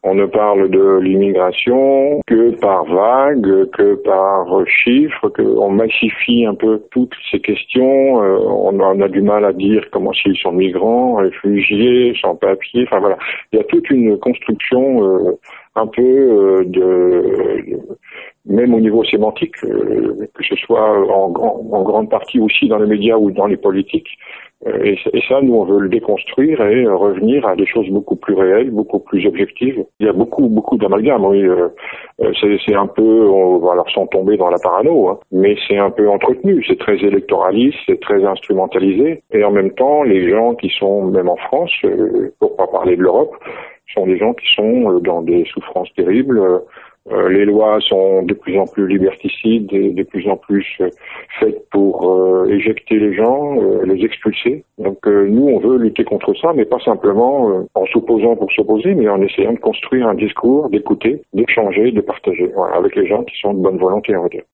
On ne parle de l'immigration que par vagues, que par chiffres, qu'on massifie un peu toutes ces questions. On a du mal à dire comment s'ils sont migrants, réfugiés, sans papier. Enfin voilà, il y a toute une construction un peu même au niveau sémantique, que ce soit en grande partie aussi dans les médias ou dans les politiques. Et ça, nous, on veut le déconstruire et revenir à des choses beaucoup plus réelles, beaucoup plus objectives. Il y a beaucoup d'amalgames, oui. C'est un peu, on va alors sans tomber dans la parano, hein, mais c'est un peu entretenu. C'est très électoraliste, c'est très instrumentalisé. Et en même temps, les gens qui sont, même en France, pour pas parler de l'Europe, sont des gens qui sont dans des souffrances terribles. Les lois sont de plus en plus liberticides et de plus en plus faites pour éjecter les gens, les expulser. Donc nous, on veut lutter contre ça, mais pas simplement en s'opposant pour s'opposer, mais en essayant de construire un discours, d'écouter, d'échanger, de partager, voilà, avec les gens qui sont de bonne volonté, on va dire.